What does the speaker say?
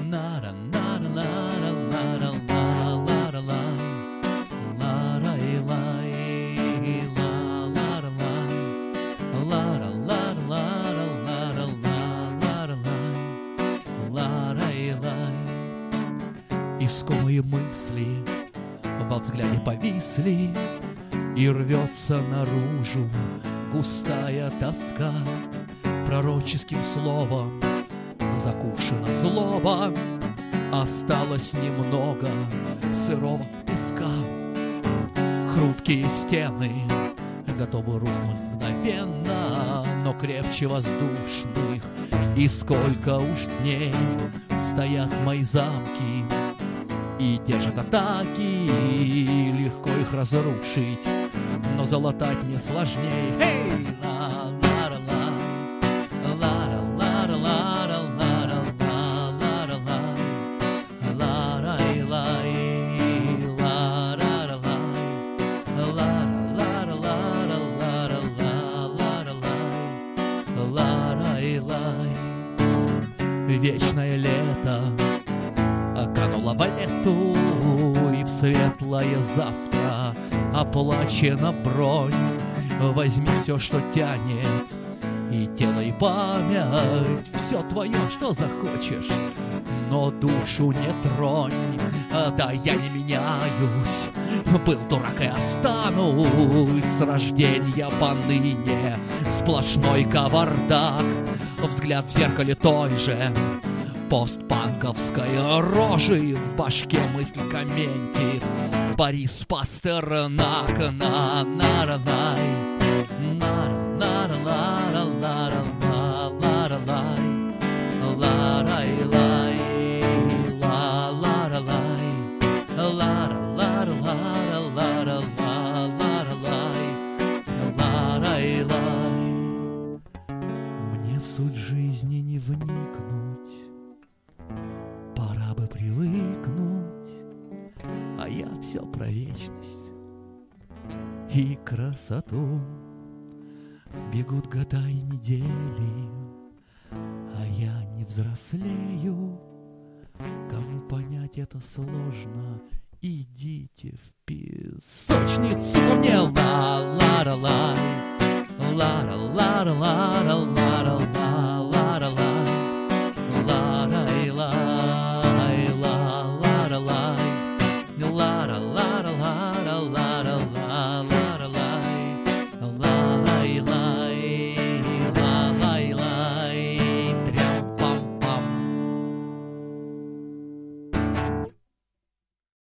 Искомые мысли во взгляде повисли, и рвется наружу густая тоска. Пророческим словом закушена злоба, осталось немного сырого песка. Хрупкие стены готовы рухнуть мгновенно, но крепче воздушных. И сколько уж дней стоят мои замки и держат атаки, легко их разрушить, но залатать мне сложней. Эй! Вечное лето кануло в лету, и в светлое завтра оплачена бронь. Возьми все, что тянет, и тело, и память, все твое, что захочешь, но душу не тронь. Да я не меняюсь, был дурак и останусь, с рождения поныне сплошной кавардак. Взгляд в зеркале той же постпанковской рожи, в башке мысли комменти Борис Пастернак. Мне в суть жизни не вникнуть, пора бы привыкнуть, а я все про вечность и красоту. Бегут года и недели, а я не взрослею. Кому понять это сложно, идите в песочницу. Мне ла-ла-ла-ла, ла-ла-ла-ла-ла-ла-ла.